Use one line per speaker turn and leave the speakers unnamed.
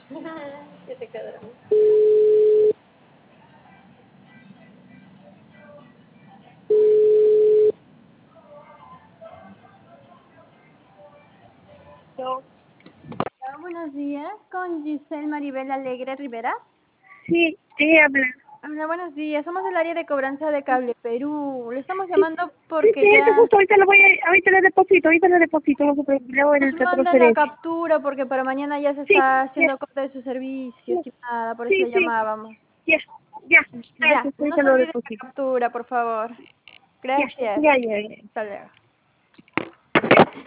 ¿Qué te quedaron?
Yo.
Hola, buenos días, con Giselle Maribel Alegre Rivera.
Sí, ella habla.
Hola, buenos días, somos del área de cobranza de Cable Perú. Le estamos
Sí,
llamando
sí,
porque
sí,
ya
justo ahorita ahorita le deposito, no se preocupe, le hago
nos
el
mandan la
transferencia.
captura porque para mañana ya se
Sí,
está
ya,
haciendo corte de su servicio,
ya,
estimada, por eso
sí,
le
sí,
llamábamos.
ya, ya,
Ya,
gracias,
no
ahorita
se
lo
olvide la
deposito.
captura, por favor.
Ya,
Gracias.
ya, ya, ya.
Hasta luego.